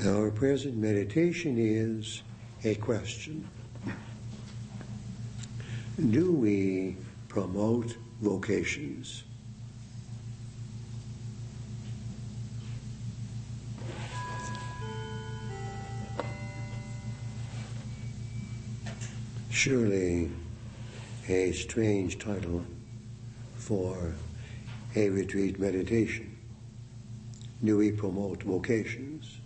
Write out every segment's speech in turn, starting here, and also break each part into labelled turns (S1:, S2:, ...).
S1: Our present meditation is a question. Do we promote vocations? Surely a strange title for a retreat meditation. Do we promote vocations?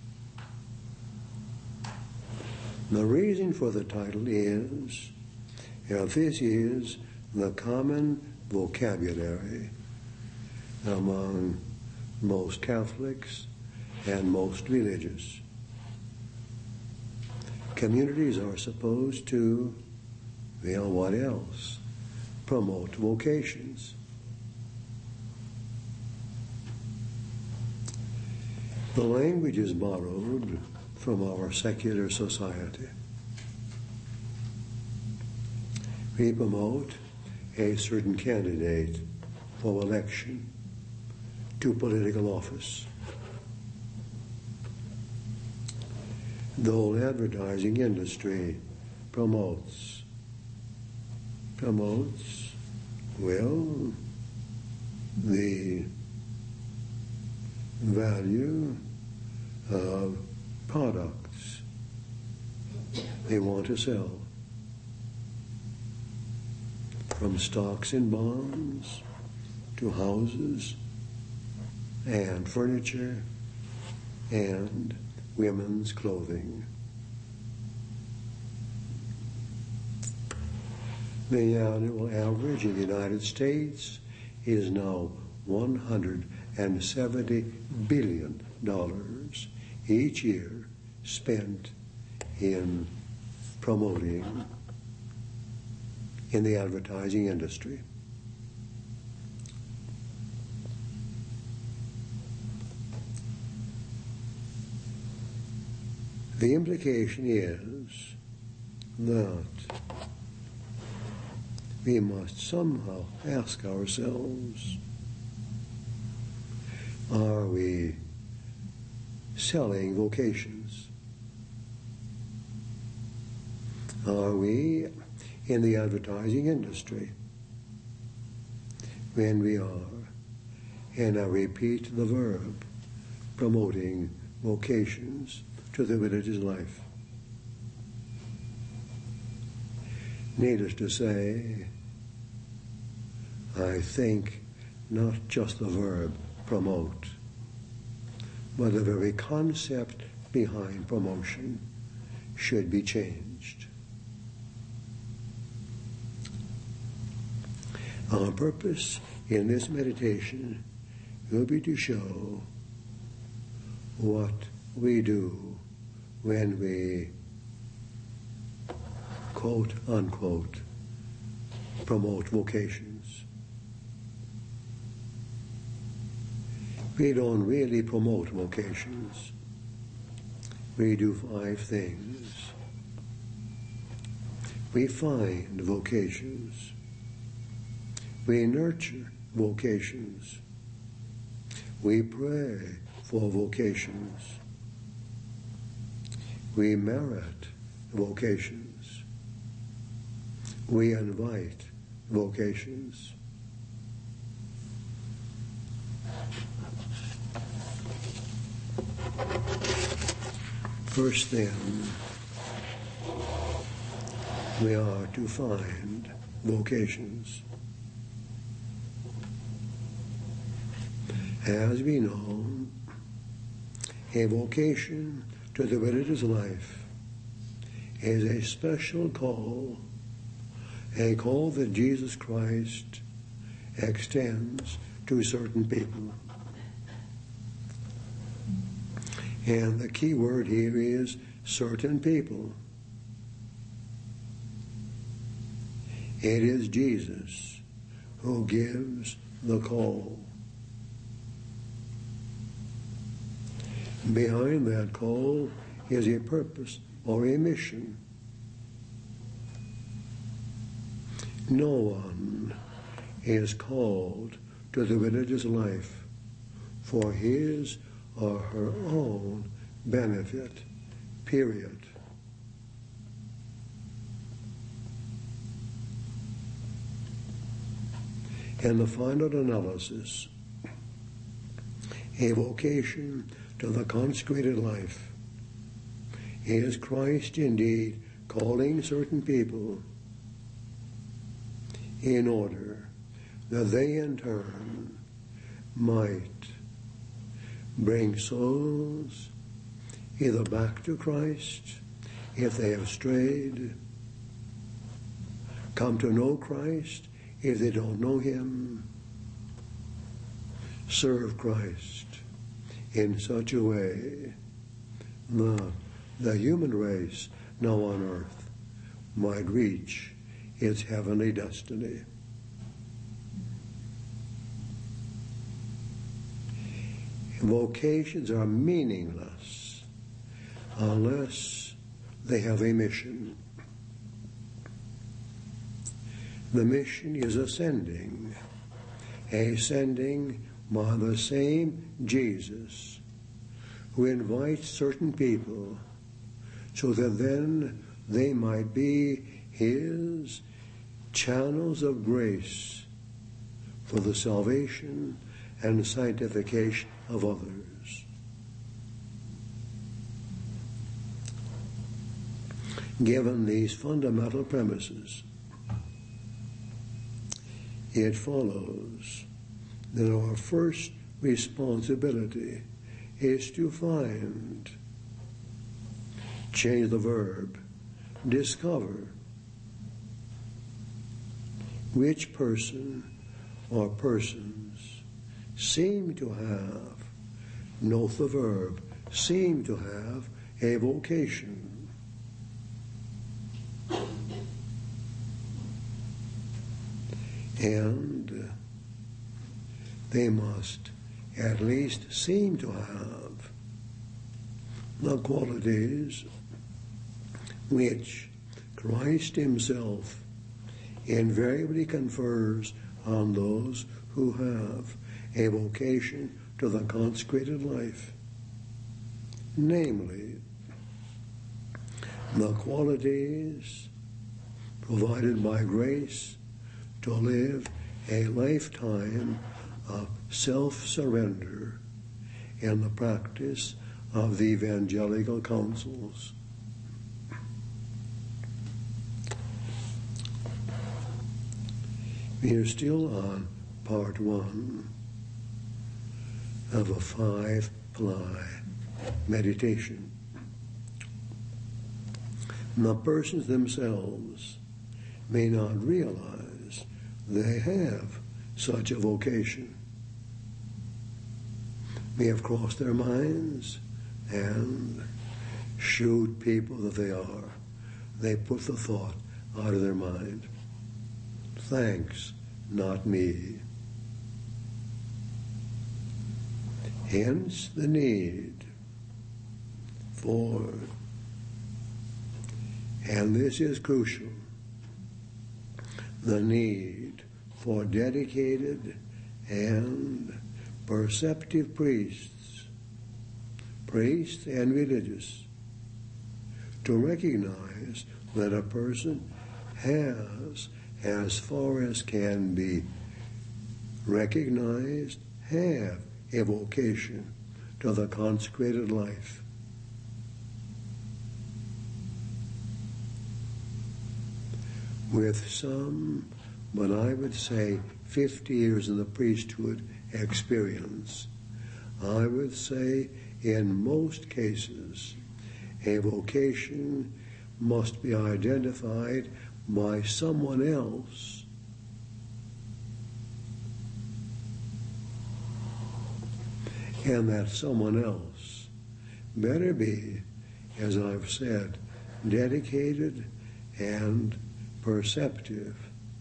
S1: The reason for the title is, this is the common vocabulary among most Catholics and most religious. Communities are supposed to, what else? Promote vocations. The language is borrowed from our secular society. We promote a certain candidate for election to political office. The whole advertising industry promotes, the value of products they want to sell, from stocks and bonds to houses and furniture and women's clothing. The annual average in the United States is now $170 billion each year spent in promoting in the advertising industry. The implication is that we must somehow ask ourselves, are we selling vocations? Are we in the advertising industry? When we are, and I repeat the verb, promoting vocations to the religious life. Needless to say, I think not just the verb promote, but the very concept behind promotion should be changed. Our purpose in this meditation will be to show what we do when we, quote unquote, promote vocations. We don't really promote vocations. We do 5 things. We find vocations. We nurture vocations. We pray for vocations. We merit vocations. We invite vocations. First then, we are to find vocations. As we know, a vocation to the religious life is a special call, a call that Jesus Christ extends to certain people. And the key word here is certain people. It is Jesus who gives the call. Behind that call is a purpose or a mission. No one is called to the religious life for his or her own benefit, period. In the final analysis, a vocation to the consecrated life is Christ indeed calling certain people in order that they in turn might bring souls either back to Christ if they have strayed, come to know Christ if they don't know Him, serve Christ in such a way that the human race now on earth might reach its heavenly destiny. Vocations are meaningless unless they have a mission. The mission is ascending by the same Jesus who invites certain people so that then they might be His channels of grace for the salvation and sanctification of others. Given these fundamental premises, it follows that our first responsibility is to find, change the verb, discover which person or persons seem to have, note the verb, seem to have a vocation. And they must at least seem to have the qualities which Christ Himself invariably confers on those who have a vocation to the consecrated life, namely, the qualities provided by grace to live a lifetime of self-surrender in the practice of the evangelical counsels. We are still on part 1 of a 5-ply meditation. The persons themselves may not realize they have such a vocation. May have crossed their minds and shoot people that they are. They put the thought out of their mind. Thanks, not me. Hence the need for, and this is crucial, the need for dedicated and perceptive priests and religious, to recognize that a person has, as far as can be recognized, have a vocation to the consecrated life. With some, but I would say 50 years in the priesthood experience, I would say in most cases a vocation must be identified by someone else and that someone else better be, as I've said, dedicated and perceptive.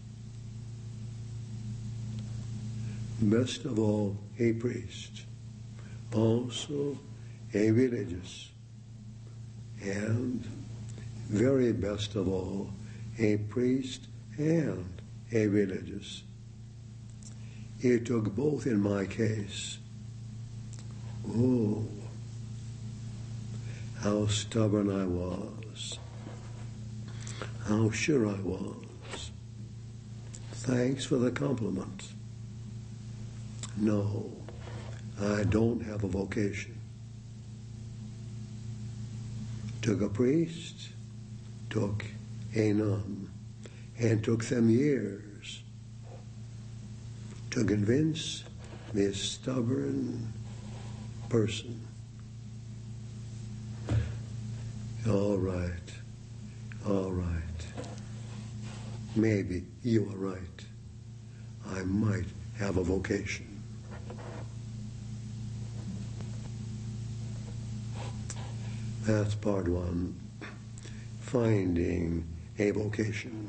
S1: Best of all, a priest, also a religious, and very best of all, a priest and a religious. It took both in my case. how stubborn I was, how sure I was. Thanks for the compliment. No, I don't have a vocation. Took a priest, took a nun, and took them years to convince this stubborn person. All right. Maybe you are right. I might have a vocation. That's part one. Finding a vocation.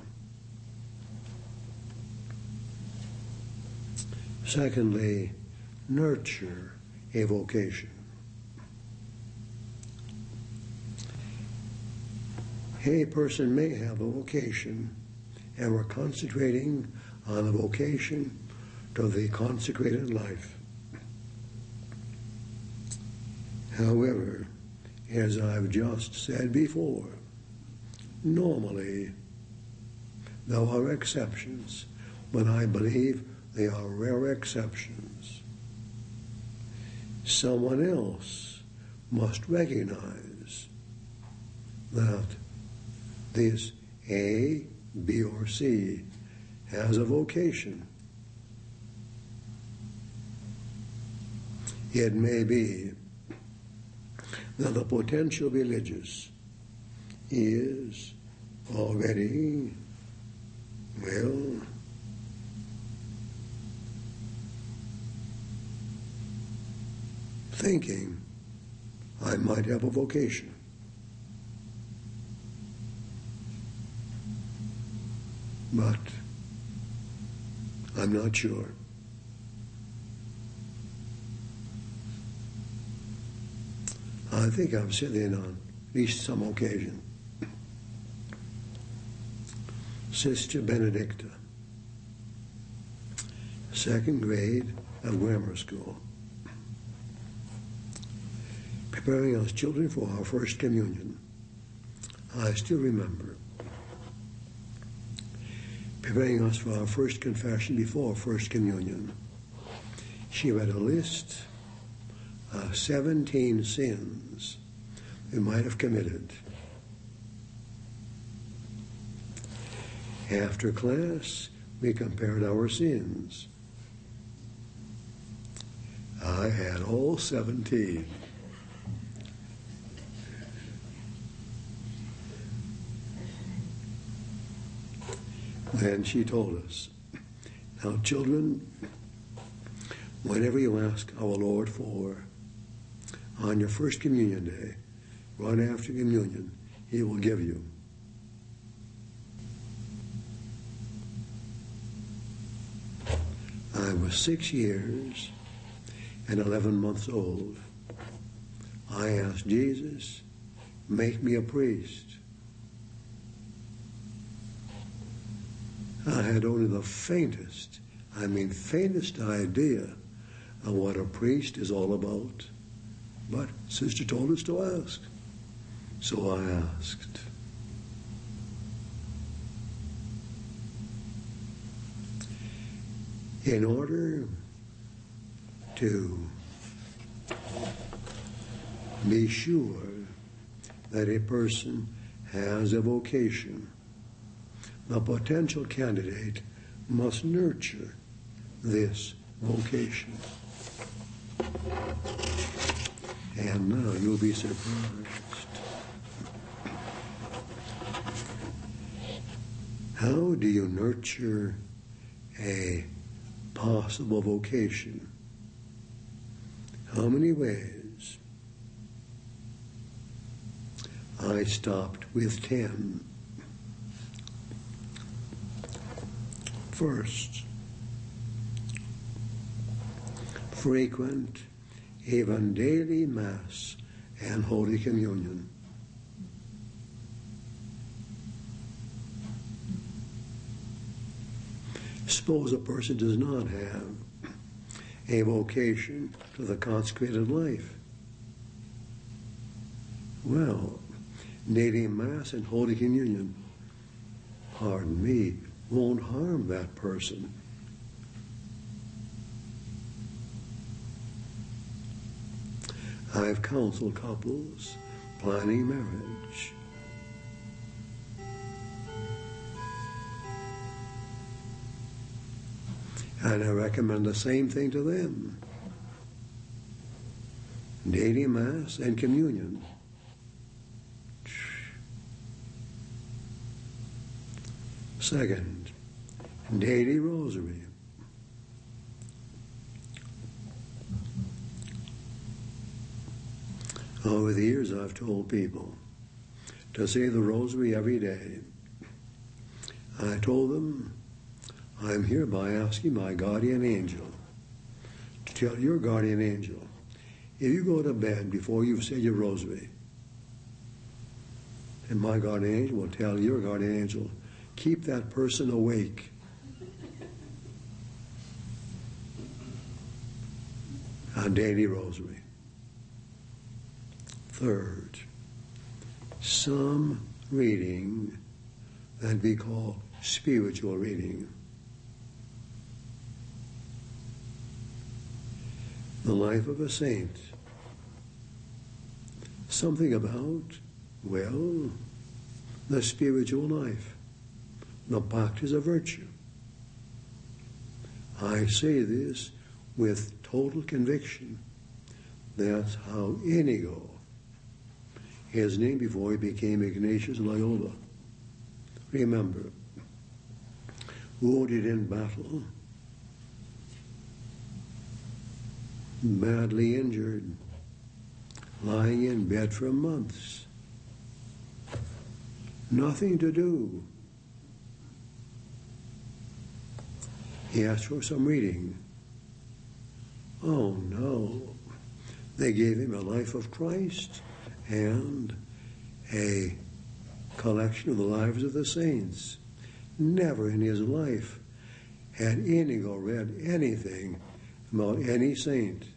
S1: Secondly, nurture a vocation. A person may have a vocation, and we're concentrating on a vocation to the consecrated life. However, as I've just said before, normally there are exceptions, but I believe they are rare exceptions. Someone else must recognize that this A, B, or C has a vocation. It may be that the potential religious is already, thinking, I might have a vocation. But I'm not sure. I think I've said it on at least some occasion. Sister Benedicta, second grade of grammar school, preparing us children for our first communion. I still remember preparing us for our first confession before first communion. She read a list of 17 sins we might have committed. After class, we compared our sins. I had all 17. Then she told us, now children, whenever you ask our Lord for, on your first communion day, right after communion, He will give you. I was 6 years and 11 months old. I asked Jesus, make me a priest. I had only the faintest idea of what a priest is all about. But Sister told us to ask. So I asked. In order to be sure that a person has a vocation, the potential candidate must nurture this vocation. And now you'll be surprised. How do you nurture a possible vocation? How many ways? I stopped with 10. First, frequent, even daily Mass and Holy Communion. Suppose a person does not have a vocation to the consecrated life. Well, daily Mass and Holy Communion, pardon me, won't harm that person. I've counseled couples planning marriage. And I recommend the same thing to them. Daily Mass and Communion. Second, daily Rosary. Over the years, I've told people to say the Rosary every day. I told them, I'm hereby asking my guardian angel to tell your guardian angel, if you go to bed before you've said your Rosary, and my guardian angel will tell your guardian angel, keep that person awake. A daily Rosary. Third, some reading that we call spiritual reading. The life of a saint. Something about, well, the spiritual life, the practice of virtue. I say this with total conviction. That's how Inigo, his name before he became Ignatius Loyola, remember, wounded in battle, badly injured, lying in bed for months, nothing to do. He asked for some reading. Oh no, they gave him a life of Christ and a collection of the lives of the saints. Never in his life had Inigo read anything about any saint.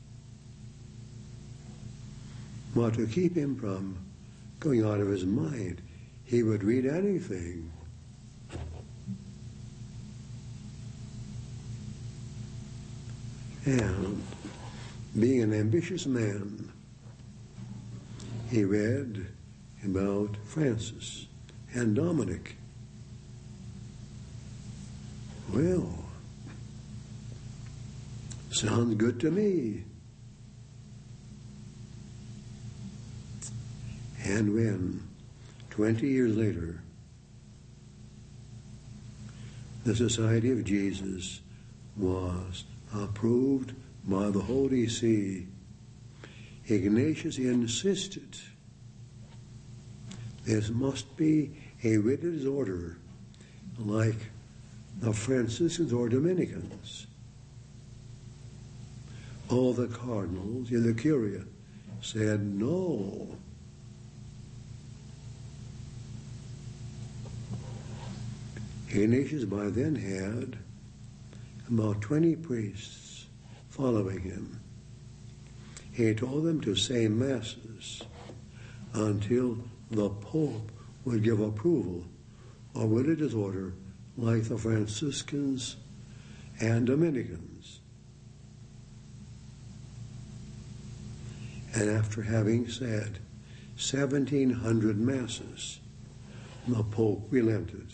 S1: But to keep him from going out of his mind, he would read anything. And being an ambitious man, he read about Francis and Dominic. Well, sounds good to me. And when, 20 years later, the Society of Jesus was approved by the Holy See, Ignatius insisted this must be a religious order like the Franciscans or Dominicans. All the cardinals in the Curia said no. Ignatius by then had about 20 priests following him. He told them to say masses until the Pope would give approval of religious order like the Franciscans and Dominicans. And after having said 1,700 masses, the Pope relented.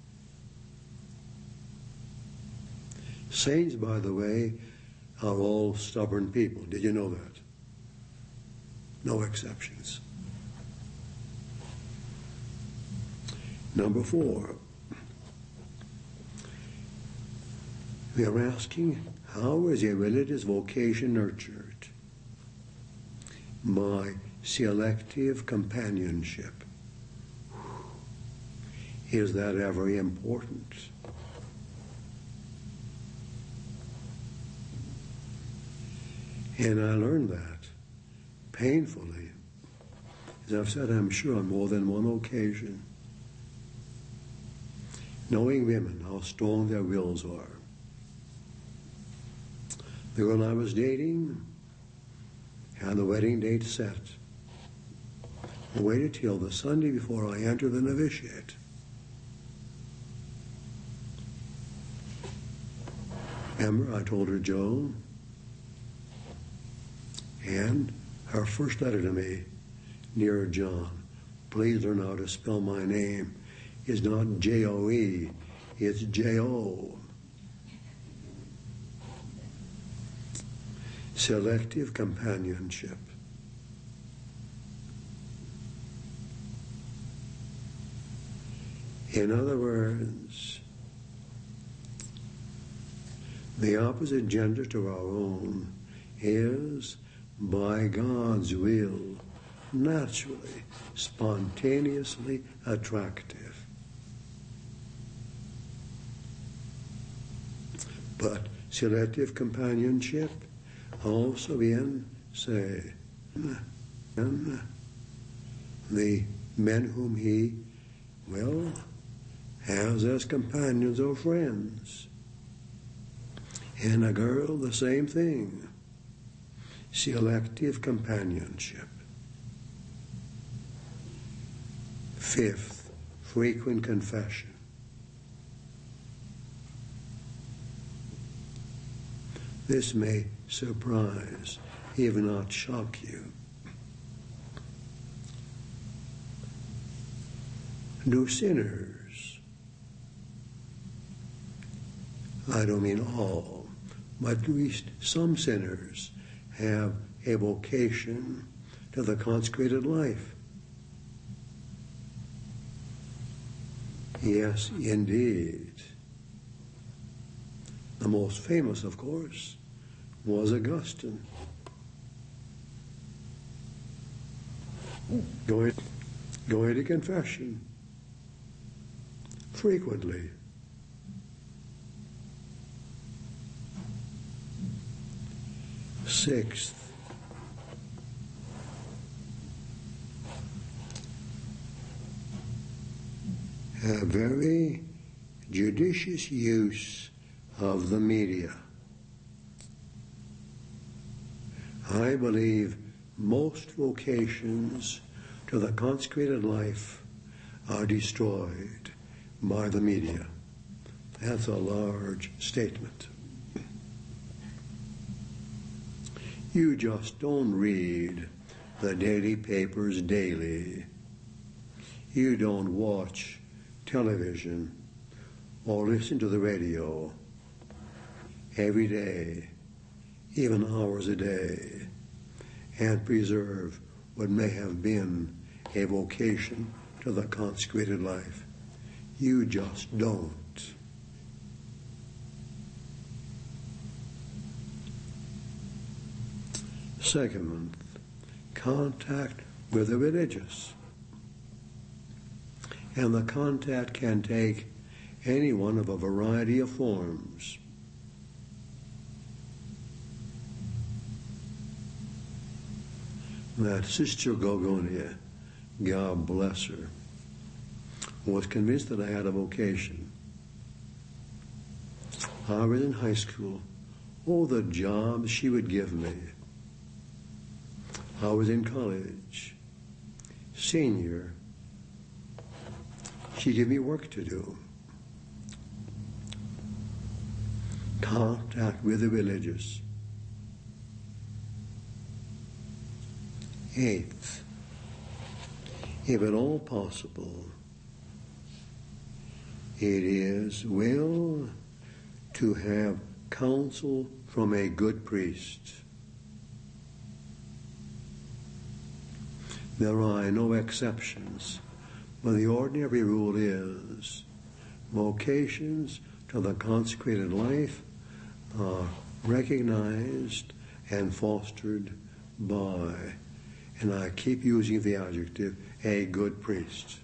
S1: Saints, by the way, are all stubborn people. Did you know that? No exceptions. Number 4, we are asking, how is a religious vocation nurtured? By selective companionship. Is that ever important? And I learned that painfully. As I've said, I'm sure, on more than one occasion. Knowing women, how strong their wills are. The girl I was dating had the wedding date set. waited till the Sunday before I entered the novitiate. Remember, I told her Joe, and her first letter to me, dear John, please learn how to spell my name. It's not J-O-E, it's J-O. Selective companionship. In other words, the opposite gender to our own is, by God's will, naturally, spontaneously attractive. But selective companionship also in, say, the men whom he, well, has as companions or friends. And a girl, the same thing. Selective companionship. Fifth, frequent confession. This may surprise, if not shock you. Do sinners, I don't mean all, but at least some sinners have a vocation to the consecrated life? Yes, indeed. The most famous, of course, was Augustine. Going to confession frequently. Sixth, a very judicious use of the media. I believe most vocations to the consecrated life are destroyed by the media. That's a large statement. You just don't read the daily papers daily. You don't watch television or listen to the radio every day, even hours a day, and preserve what may have been a vocation to the consecrated life. You just don't. Second, contact with the religious. And the contact can take any one of a variety of forms. That Sister Gogonia, God bless her, was convinced that I had a vocation. I was in high school. Oh, the jobs she would give me. I was in college, senior. She gave me work to do. Contact with the religious. Eighth, if at all possible, it is well to have counsel from a good priest. There are no exceptions, but the ordinary rule is vocations to the consecrated life are recognized and fostered by, and I keep using the adjective, a good priest.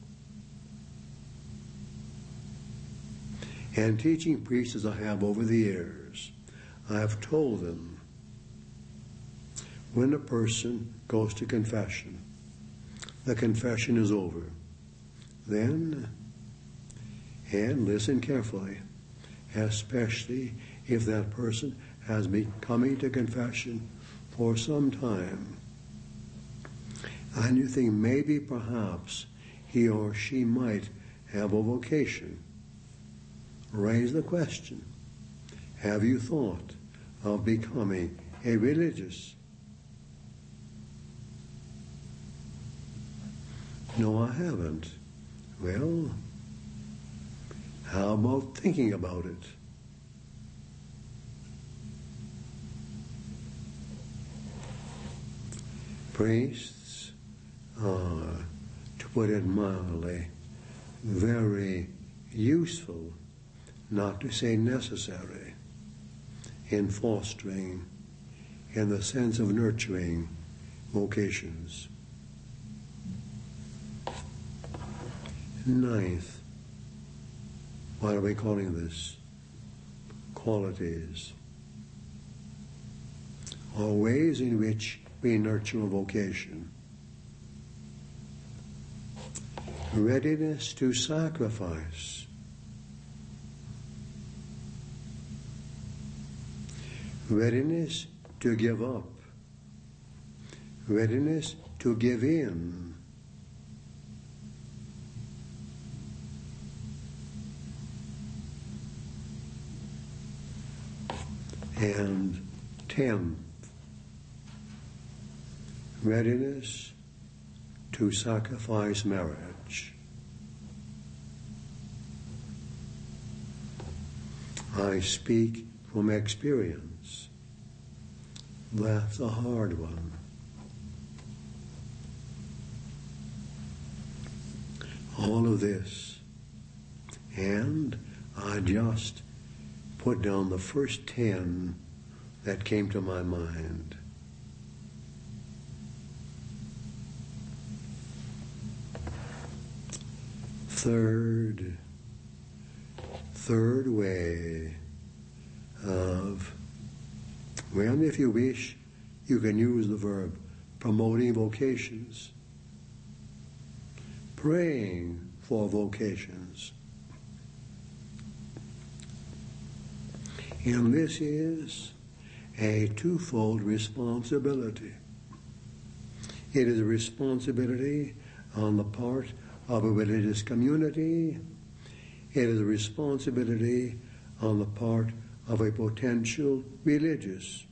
S1: And teaching priests as I have over the years, I have told them, when a person goes to confession, the confession is over. Then, and listen carefully, especially if that person has been coming to confession for some time, and you think maybe perhaps he or she might have a vocation, raise the question, have you thought of becoming a religious? No, I haven't. Well, how about thinking about it? Priests are, to put it mildly, very useful, not to say necessary, in fostering, in the sense of nurturing vocations. Ninth, what are we calling this? Qualities, or ways in which we nurture a vocation. Readiness to sacrifice. Readiness to give up. Readiness to give in. And 10th, readiness to sacrifice marriage. I speak from experience. That's a hard one. All of this, and I just put down the first 10 that came to my mind. Third way of, well, if you wish, you can use the verb promoting vocations, praying for vocations. And this is a twofold responsibility. It is a responsibility on the part of a religious community. It is a responsibility on the part of a potential religious.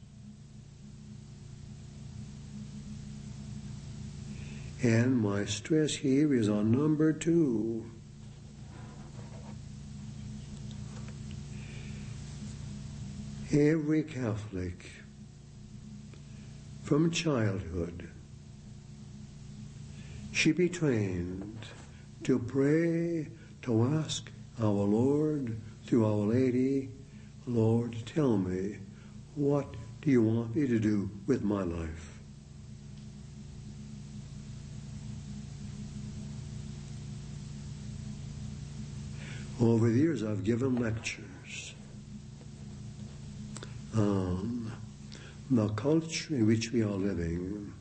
S1: And my stress here is on number 2. Every Catholic, from childhood, should be trained to pray, to ask our Lord, through Our Lady, Lord, tell me, what do you want me to do with my life? Over the years, I've given lectures on the culture in which we are living.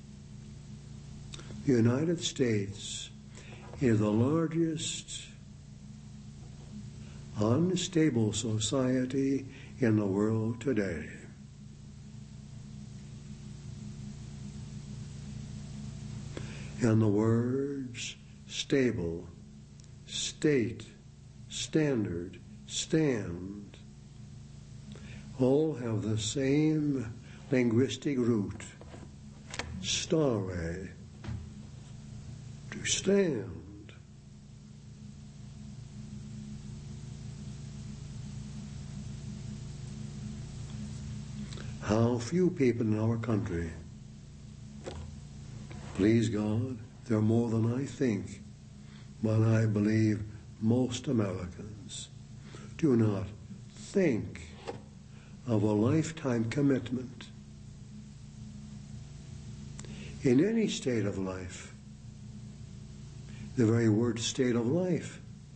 S1: The United States is the largest unstable society in the world today. And the words stable, state, standard, stand all have the same linguistic root, stare, to stand. How few people in our country, please God, there are more than I think, but I believe most Americans do not think of a lifetime commitment in any state of life. The very word state of life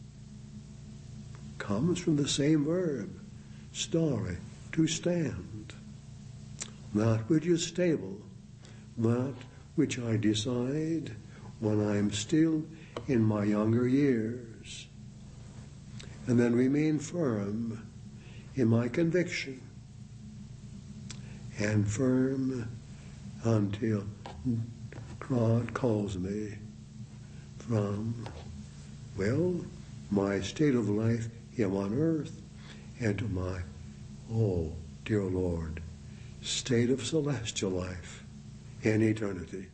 S1: comes from the same verb, stare, to stand. That which is stable, that which I decide when I'm still in my younger years, and then remain firm in my conviction, and firm until God calls me from, well, my state of life here on earth and to my, oh, dear Lord, state of celestial life in eternity.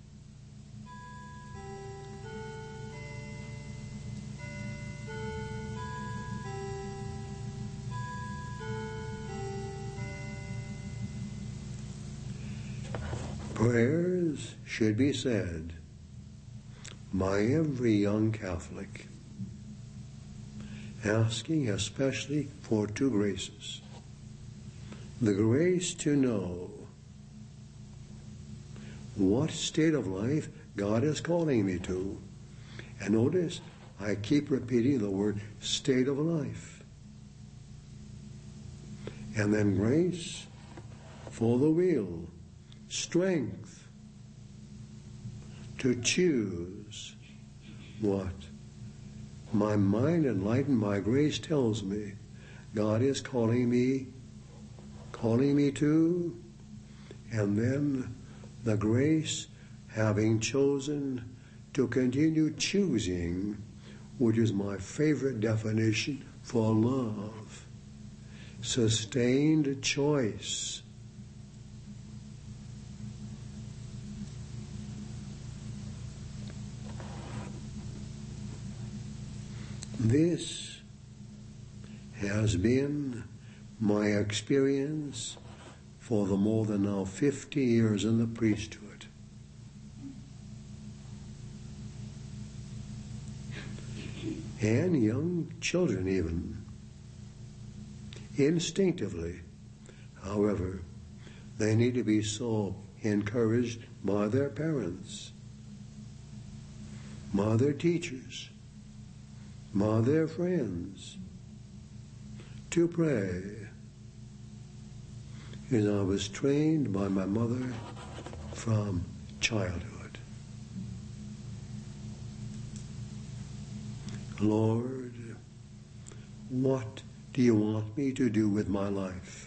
S1: Prayers should be said by every young Catholic, asking especially for two graces. The grace to know what state of life God is calling me to. And notice, I keep repeating the word state of life. And then grace for the will, strength to choose what my mind enlightened by grace tells me God is calling me to, and then the grace having chosen to continue choosing, which is my favorite definition for love, sustained choice. This has been my experience for the more than now 50 years in the priesthood. And young children even. Instinctively, however, they need to be so encouraged by their parents, by their teachers, by their friends, to pray. As I was trained by my mother from childhood. Lord, what do you want me to do with my life?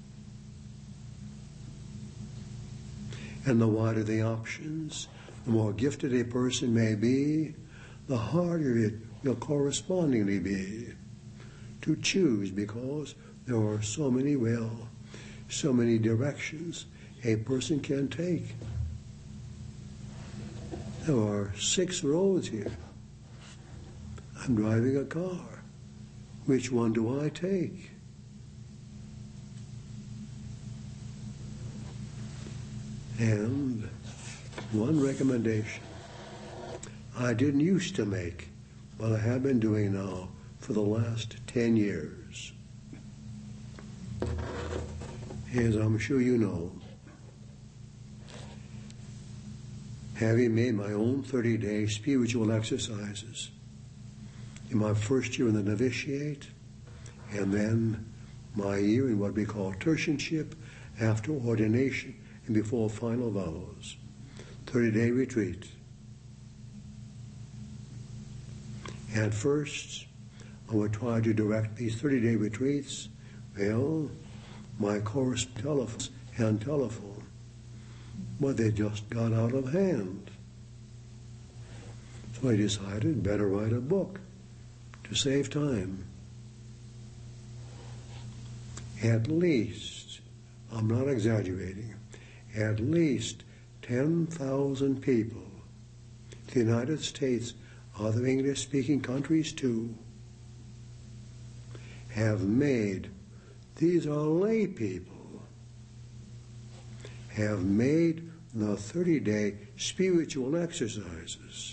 S1: And the wider the options, the more gifted a person may be, the harder it will correspondingly be to choose, because there are so many directions a person can take. There are 6 roads here. I'm driving a car. Which one do I take? And one recommendation I didn't used to make, but I have been doing now for the last 10 years. As I'm sure you know, having made my own 30-day spiritual exercises in my first year in the novitiate, and then my year in what we call tertianship after ordination and before final vows, 30-day retreat. At first, I would try to direct these 30-day retreats, my correspondence and telephone, but they just got out of hand. So I decided better write a book to save time. At least, I'm not exaggerating, at least 10,000 people, the United States, other English-speaking countries too, have made, these are lay people, have made the 30-day spiritual exercises.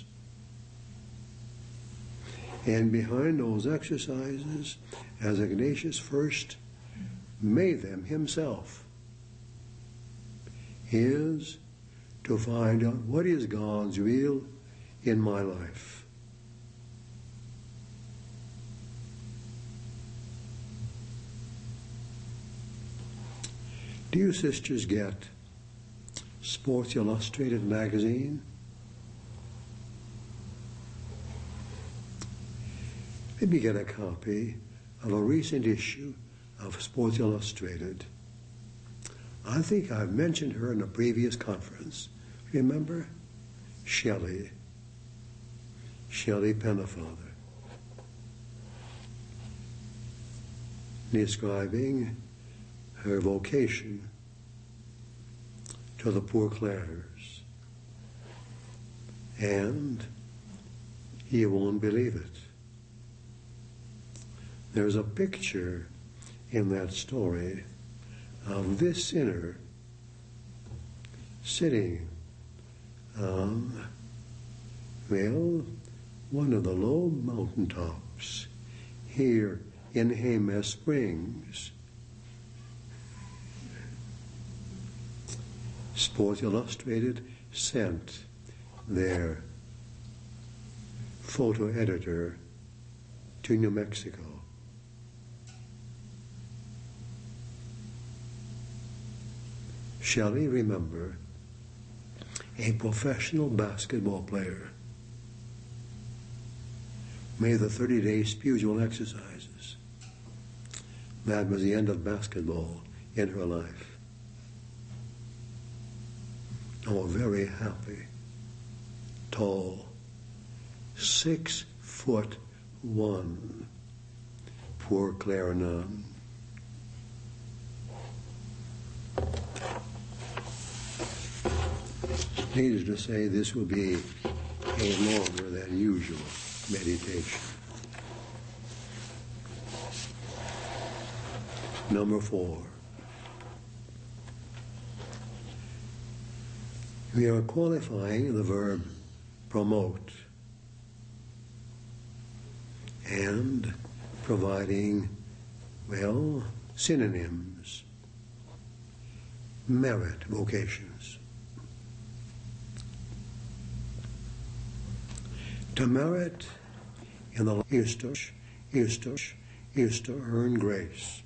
S1: And behind those exercises, as Ignatius first made them himself, is to find out what is God's will in my life. Do you sisters get Sports Illustrated magazine? Maybe get a copy of a recent issue of Sports Illustrated. I think I've mentioned her in a previous conference. Remember? Shelley Pennefather, describing her vocation to the Poor Clares. And you won't believe it. There's a picture in that story of this sinner sitting on, one of the low mountaintops here in Jemez Springs. Sports Illustrated sent their photo editor to New Mexico. Shelley, remember, a professional basketball player, made the 30-day spiritual exercises. That was the end of basketball in her life. Oh, very happy, tall, 6'1", Poor Clare nun. Needless to say, this will be a longer than usual meditation. Number 4. We are qualifying the verb promote and providing, synonyms. Merit vocations. To merit in the is to earn grace.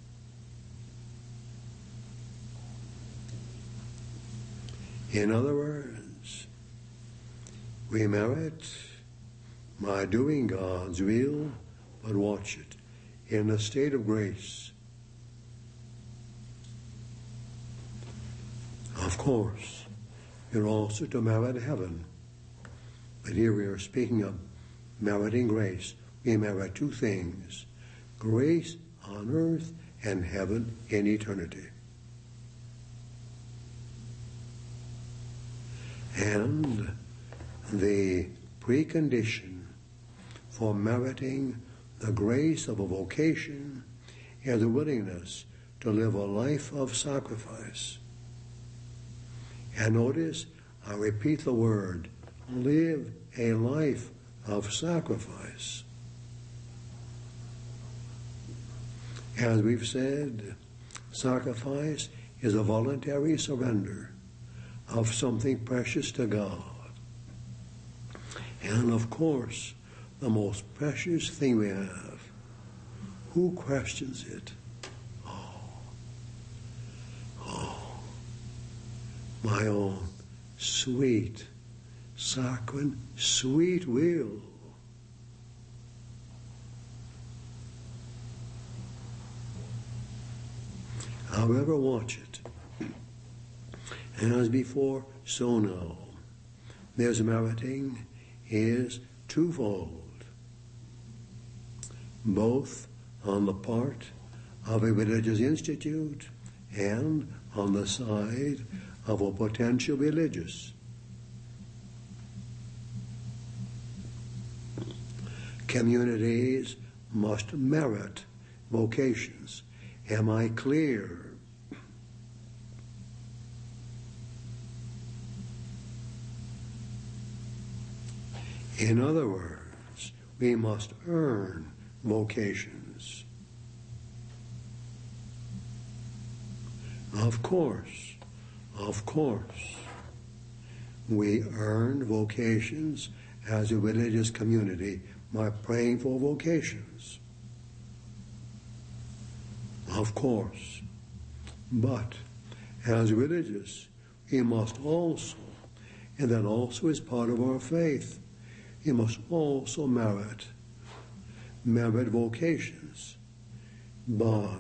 S1: In other words, we merit by doing God's will, but watch it, in a state of grace. Of course, you're also to merit heaven. But here we are speaking of meriting grace. We merit two things: grace on earth and heaven in eternity. And the precondition for meriting the grace of a vocation is the willingness to live a life of sacrifice. And notice, I repeat the word, live a life of sacrifice. As we've said, sacrifice is a voluntary surrender of something precious to God. And of course, the most precious thing we have, who questions it? My own sweet, saccharine, sweet will. However, watch it. And as before, so now. There's meriting is twofold, both on the part of a religious institute and on the side of a potential religious. Communities must merit vocations. Am I clear? In other words, we must earn vocations. Of course, we earn vocations as a religious community by praying for vocations. Of course. But as religious, we must also, and that also is part of our faith, we must also merit vocations by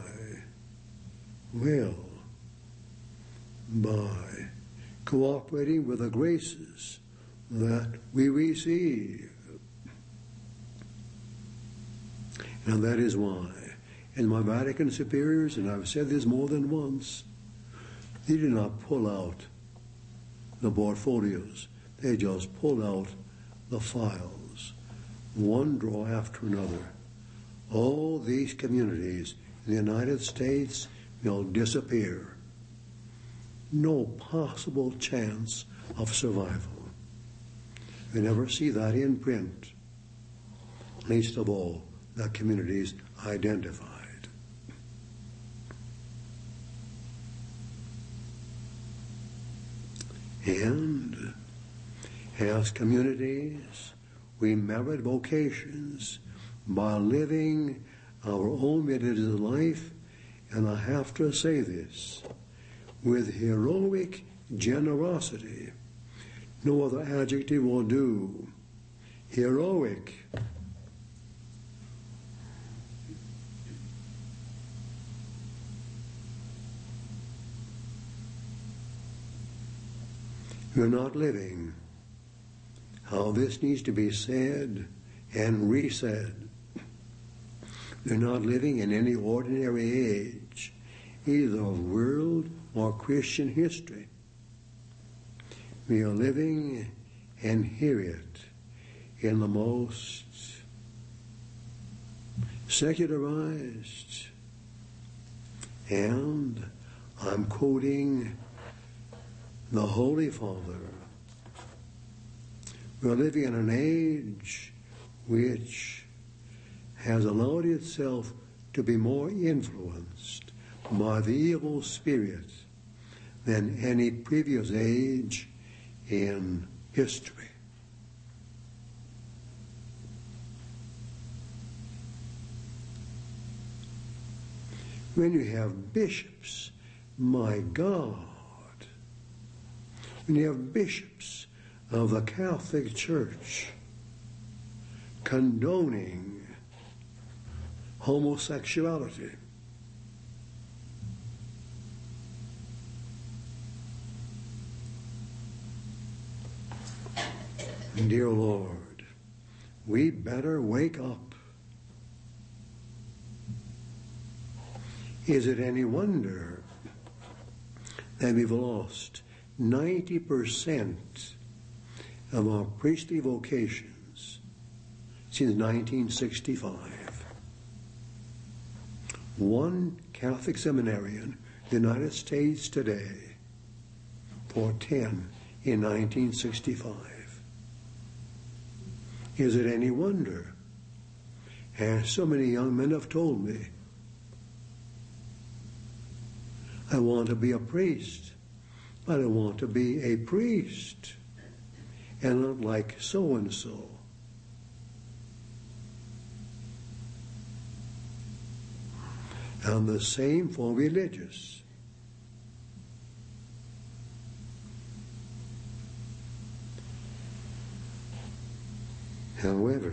S1: cooperating with the graces that we receive. And that is why, in my Vatican superiors, and I've said this more than once, they did not pull out the portfolios. They just pulled out the files, one drawer after another. All these communities in the United States will disappear. No possible chance of survival. We never see that in print, least of all the communities identified. And as communities, we merit vocations by living our own religious life, and I have to say this, with heroic generosity. No other adjective will do. Heroic. You're not living how this needs to be said and resaid. You're not living in any ordinary age, either of world or Christian history. We are living, and hear it, in the most secularized, and I'm quoting the Holy Father. We're living in an age which has allowed itself to be more influenced by the evil spirit than any previous age in history. When you have bishops, my God, when you have bishops of the Catholic Church condoning homosexuality, dear Lord, we better wake up. Is it any wonder that we've lost 90% of our priestly vocations since 1965? One Catholic seminarian in the United States today for 10 in 1965. Is it any wonder, as so many young men have told me, I want to be a priest, but I want to be a priest and not like so-and-so. And the same for religious. However,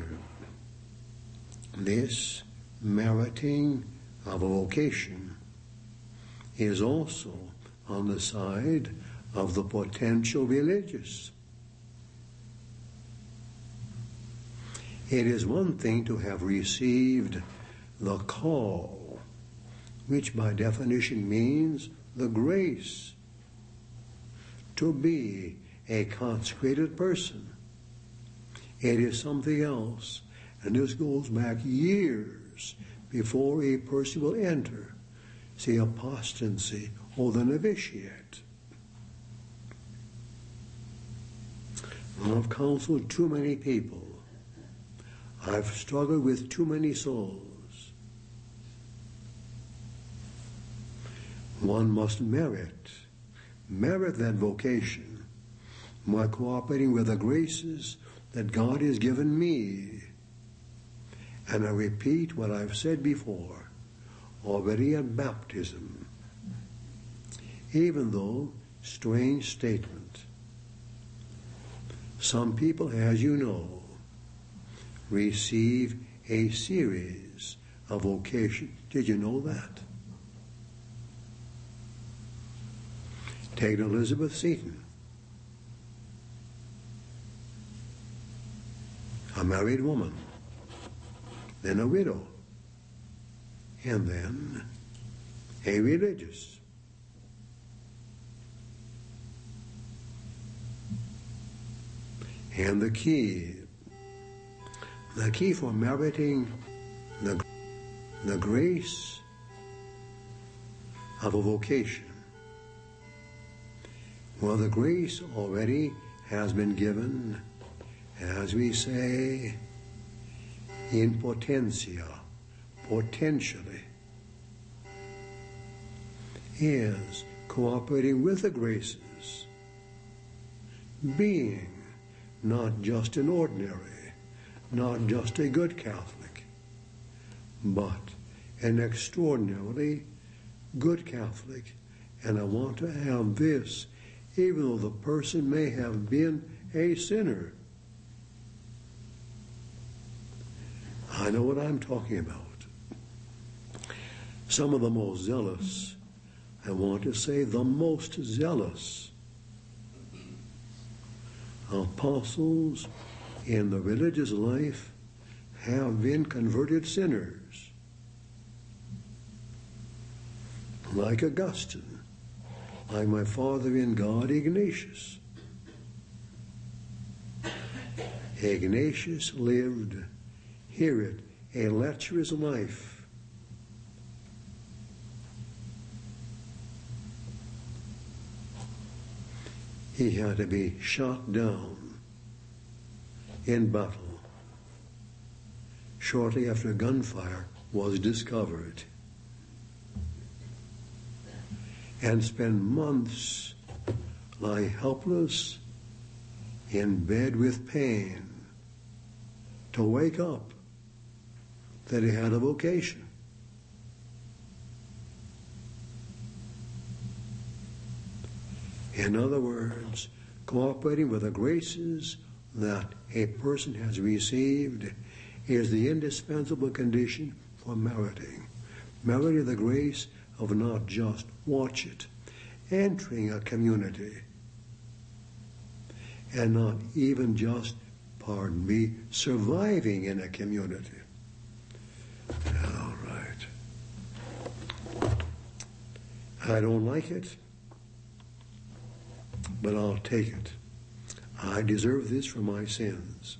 S1: this meriting of a vocation is also on the side of the potential religious. It is one thing to have received the call, which by definition means the grace to be a consecrated person. It is something else, and this goes back years before a person will enter, say, apostasy or the novitiate. I've counseled too many people. I've struggled with too many souls. One must merit that vocation by cooperating with the graces that God has given me. And I repeat what I've said before, already at baptism, even though, strange statement, some people, as you know, receive a series of vocations. Did you know that? Take Elizabeth Seton. a married woman, then a widow, and then a religious. And the key for meriting the grace of a vocation, well, the grace already has been given, as we say, in potentia, potentially, is cooperating with the graces, being not just an ordinary, not just a good Catholic, but an extraordinarily good Catholic. And I want to have this, even though the person may have been a sinner. I know what I'm talking about. Some of the most zealous, I want to say the most zealous apostles in the religious life have been converted sinners. Like Augustine, like my father in God, Ignatius. Ignatius lived, hear it, a lecherous life. He had to be shot down in battle shortly after gunfire was discovered, and spend months lie helpless in bed with pain to wake up that he had a vocation. In other words, cooperating with the graces that a person has received is the indispensable condition for meriting. Meriting the grace of not just, watch it, entering a community, and not even just, pardon me, surviving in a community. All right. I don't like it, but I'll take it. I deserve this for my sins.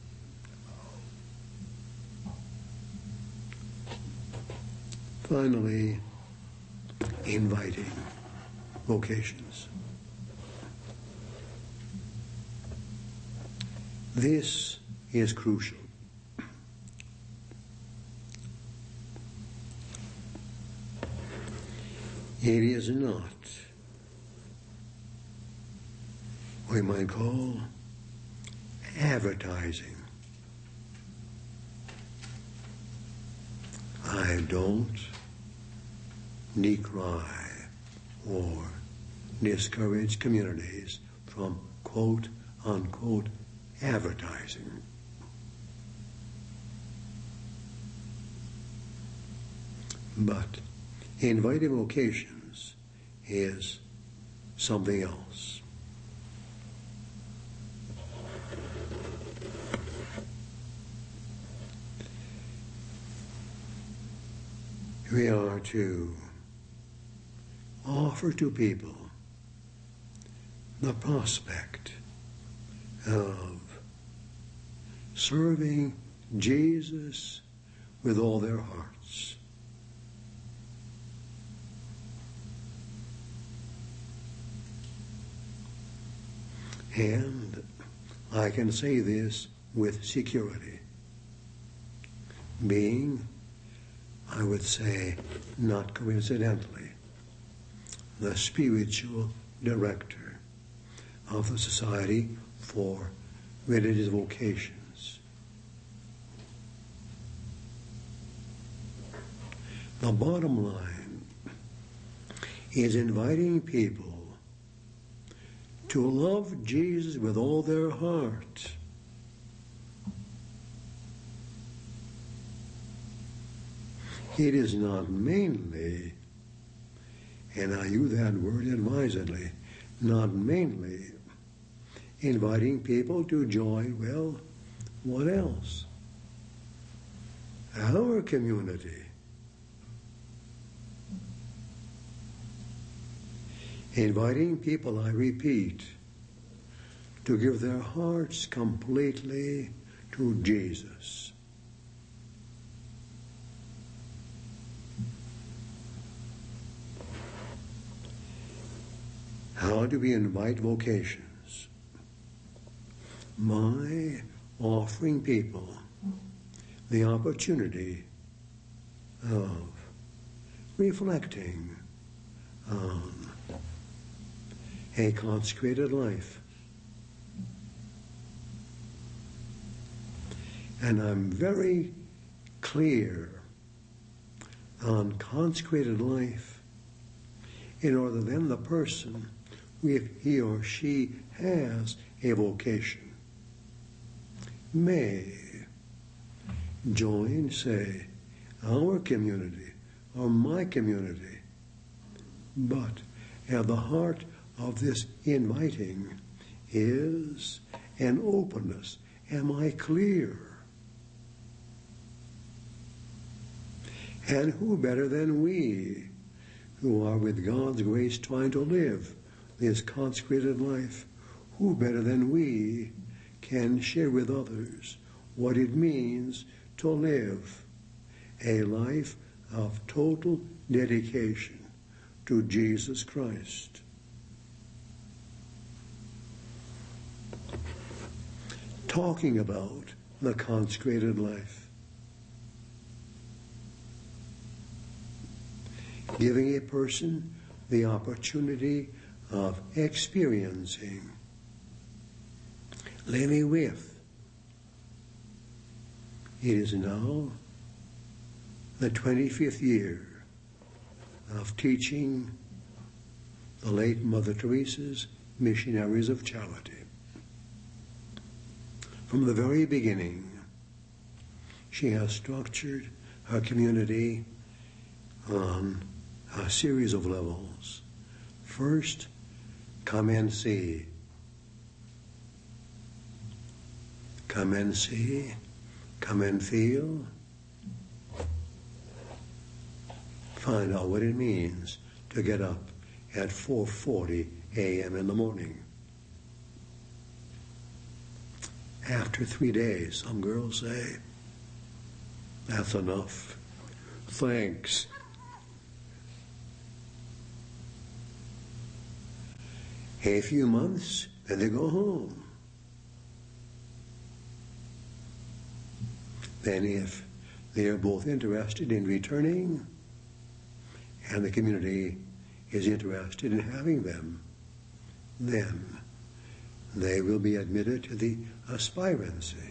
S1: Finally, inviting vocations. This is crucial. It is not, we might call, advertising. I don't decry or discourage communities from quote unquote advertising. But inviting vocations is something else. We are to offer to people the prospect of serving Jesus with all their hearts. And I can say this with security, being, I would say, not coincidentally, the spiritual director of the Society for Religious Vocations. The bottom line is inviting people to love Jesus with all their heart. It is not mainly, and I use that word advisedly, not mainly inviting people to join, well, What else? Our community. Inviting people, I repeat, to give their hearts completely to Jesus. How do we invite vocations? By offering people the opportunity of reflecting on a consecrated life. And I'm very clear on consecrated life in order then the person, if he or she has a vocation, may join, say, our community or my community. But at the heart of this inviting is an openness. Am I clear? And who better than we, who are with God's grace trying to live this consecrated life, who better than we can share with others what it means to live a life of total dedication to Jesus Christ? Talking about the consecrated life. Giving a person the opportunity of experiencing, living with. It is now the 25th year of teaching the late Mother Teresa's Missionaries of Charity. From the very beginning, she has structured her community on a series of levels. First, come and see. Come and see. Come and feel. Find out what it means to get up at 4:40 a.m. in the morning. After 3 days, some girls say, that's enough. Thanks. A few months, then they go home. Then if they are both interested in returning and the community is interested in having them, then they will be admitted to the aspirancy.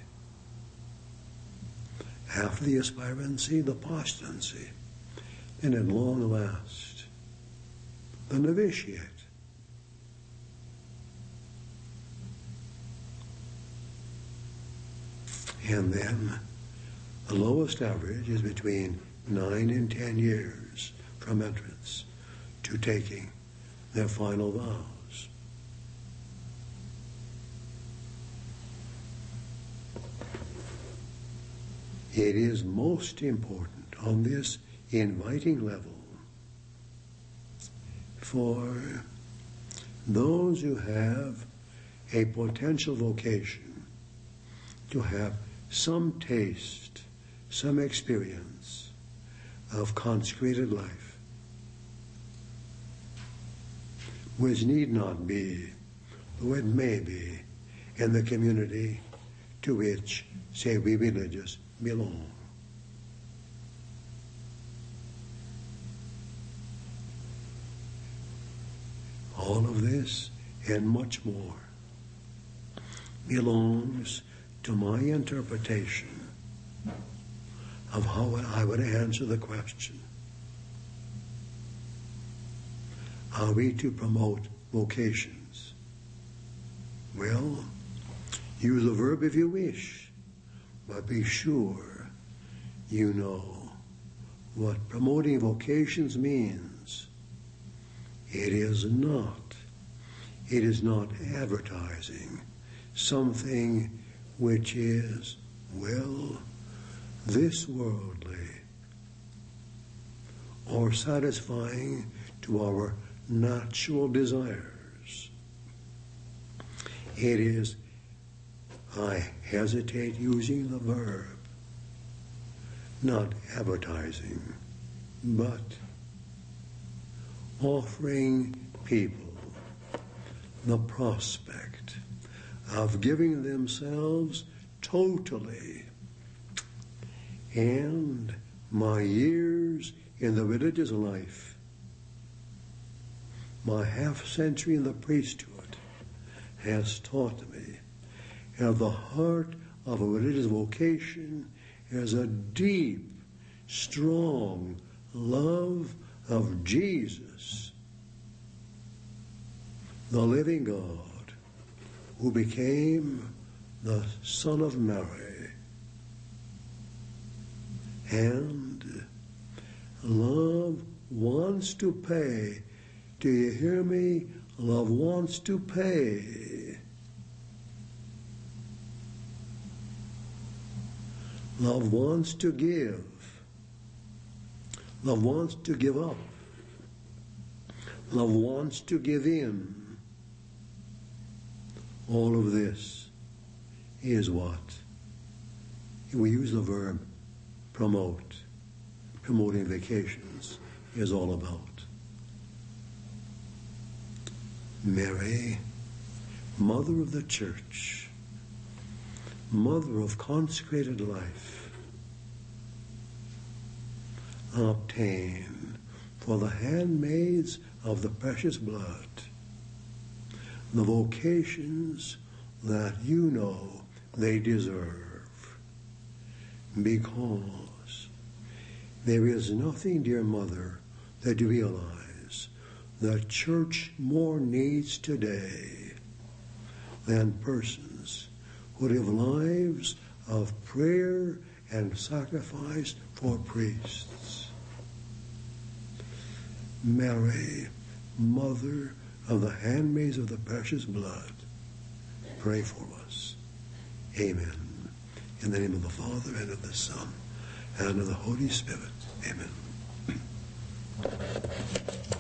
S1: After the aspirancy, the postulancy, and at long last, the novitiate. And then the lowest average is between 9 and 10 years from entrance to taking their final vows. It is most important on this inviting level for those who have a potential vocation to have some taste, some experience of consecrated life, which need not be, though it may be, in the community to which, say, we religious belong. All of this and much more belongs to my interpretation of how I would answer the question, are we to promote vocations? Well, use the verb if you wish, but be sure you know what promoting vocations means. It is not advertising something which is will this worldly or satisfying to our natural desires. It is, I hesitate using the verb, not advertising, but offering people the prospect of giving themselves totally. And my years in the religious life, my half-century in the priesthood, has taught me at the heart of a religious vocation is a deep, strong love of Jesus, the living God, who became the Son of Mary. And love wants to pay. Do you hear me? Love wants to pay. Love wants to give. Love wants to give up. Love wants to give in. All of this is what we use the verb promote. Promoting vacations is all about. Mary, Mother of the Church, Mother of consecrated life, obtain for the handmaids of the precious blood the vocations that you know they deserve, because there is nothing, dear Mother, that you realize the Church more needs today than persons who live lives of prayer and sacrifice for priests. Mary, Mother of the handmaids of the precious blood, pray for us. Amen. In the name of the Father, and of the Son, and of the Holy Spirit. Amen.